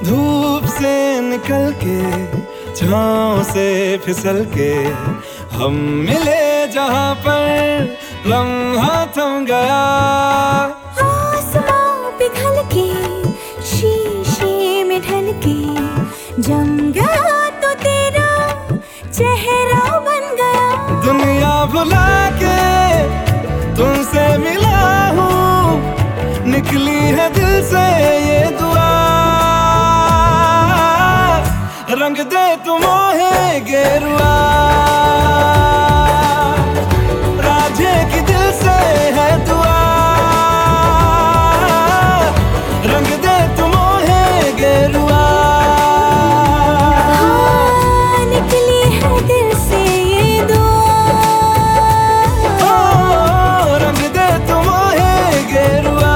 धूप से निकल के छाँव से फिसल के हम मिले जहाँ पर लम्हा थम गया। आसमां पिघल के शीशे में ढल के जम गया तो तेरा चेहरा बन गया। दुनिया भुला के तुमसे मिला हूँ, निकली है दिल से ये दुआ। रंग दे तू मोहे गेरुआ, राझे की दिल से है दुआ। रंग दे तू मोहे गेरुआ, हाँ, निकली है दिल से ये दुआ। ओ, रंग दे तू मोहे गेरुआ।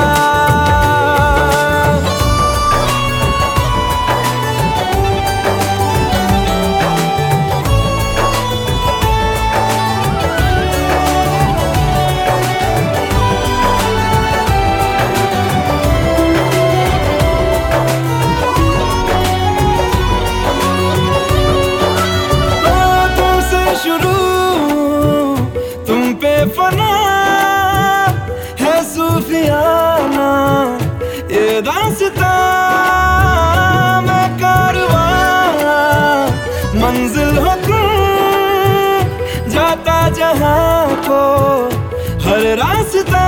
तुम पे फना है सूफियाना ये दास्तां, मैं कारवां मंजिल हो तुम, जाता जहां को हर रास्ता।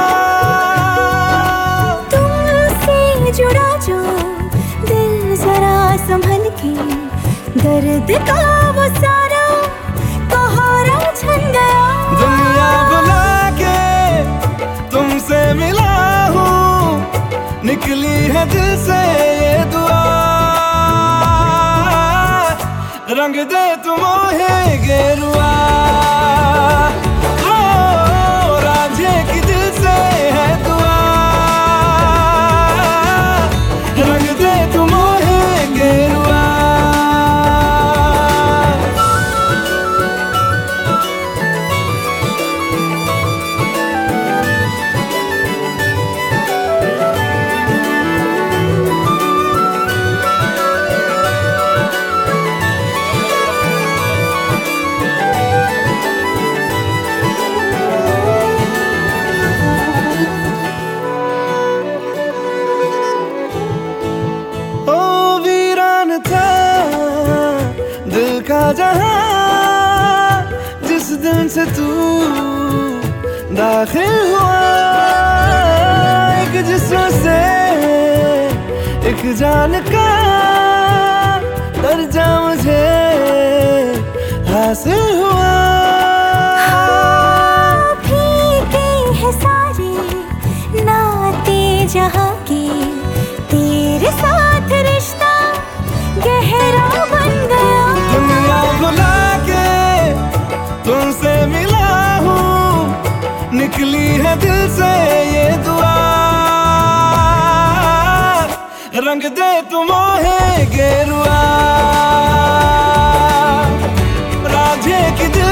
तुमसे जुड़ा जो दिल जरा संभल के, दर्द का वो सारा कोहरा छन गया। दुनिया बुला के तुमसे मिला हूँ, निकली है दिल से ये दुआ। रंग दे तू मोहे गेरुआ, ओ, राझे की दिल से है दुआ। रंग दे तू मोहे गेरुआ। दिल का जहां जिस दिन से तू दाखिल हुआ, एक जिस्म से एक जान का दर्जा मुझे हासिल हुआ। फीके हैं सारे नाते जहाँ के, तेरे साथ रिश्ता गहरा बन गया। दुनिया भुला के तुमसे मिला हूँ, निकली है दिल से ये दुआ। रंग दे तू मोहे गेरुआ, राझे की